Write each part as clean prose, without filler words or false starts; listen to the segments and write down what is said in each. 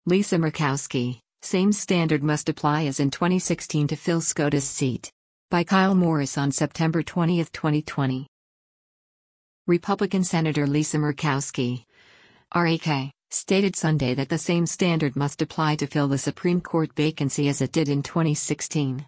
Lisa Murkowski, same standard must apply as in 2016 to fill SCOTUS seat. By Kyle Morris on September 20, 2020. Republican Senator Lisa Murkowski, RAK, stated Sunday that the same standard must apply to fill the Supreme Court vacancy as it did in 2016.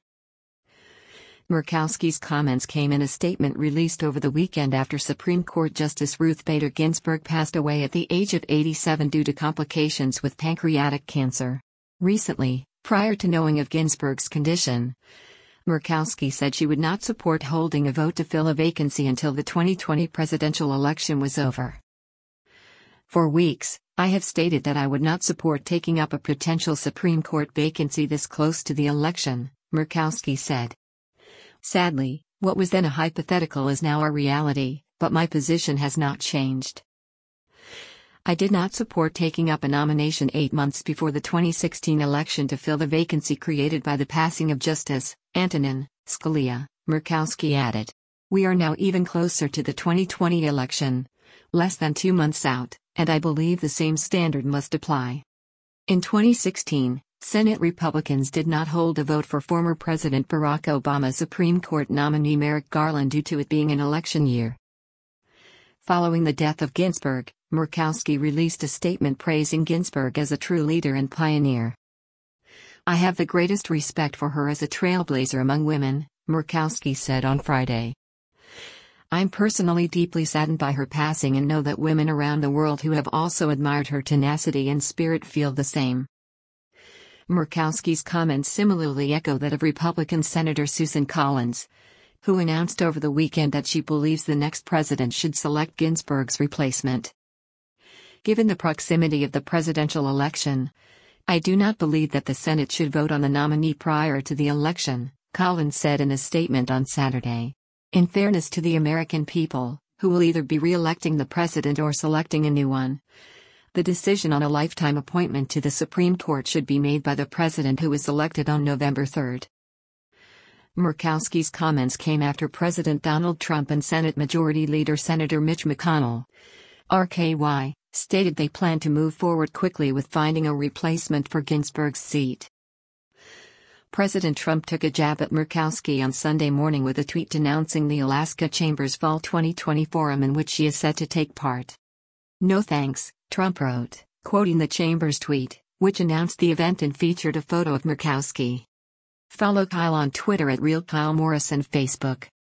Murkowski's comments came in a statement released over the weekend after Supreme Court Justice Ruth Bader Ginsburg passed away at the age of 87 due to complications with pancreatic cancer. Recently, prior to knowing of Ginsburg's condition, Murkowski said she would not support holding a vote to fill a vacancy until the 2020 presidential election was over. For weeks, I have stated that I would not support taking up a potential Supreme Court vacancy this close to the election, Murkowski said. Sadly, what was then a hypothetical is now a reality, but my position has not changed. I did not support taking up a nomination 8 months before the 2016 election to fill the vacancy created by the passing of Justice Antonin Scalia, Murkowski added. We are now even closer to the 2020 election, less than 2 months out, and I believe the same standard must apply. In 2016, Senate Republicans did not hold a vote for former President Barack Obama Supreme Court nominee Merrick Garland due to it being an election year. Following the death of Ginsburg, Murkowski released a statement praising Ginsburg as a true leader and pioneer. I have the greatest respect for her as a trailblazer among women, Murkowski said on Friday. I'm personally deeply saddened by her passing and know that women around the world who have also admired her tenacity and spirit feel the same. Murkowski's comments similarly echo that of Republican Senator Susan Collins, who announced over the weekend that she believes the next president should select Ginsburg's replacement. Given the proximity of the presidential election, I do not believe that the Senate should vote on the nominee prior to the election, Collins said in a statement on Saturday. In fairness to the American people, who will either be re-electing the president or selecting a new one, the decision on a lifetime appointment to the Supreme Court should be made by the president who was elected on November 3. Murkowski's comments came after President Donald Trump and Senate Majority Leader Senator Mitch McConnell, RKY, stated they plan to move forward quickly with finding a replacement for Ginsburg's seat. President Trump took a jab at Murkowski on Sunday morning with a tweet denouncing the Alaska Chamber's Fall 2020 forum in which she is set to take part. No thanks, Trump wrote, quoting the Chamber's tweet, which announced the event and featured a photo of Murkowski. Follow Kyle on Twitter at RealKyleMorris and Facebook.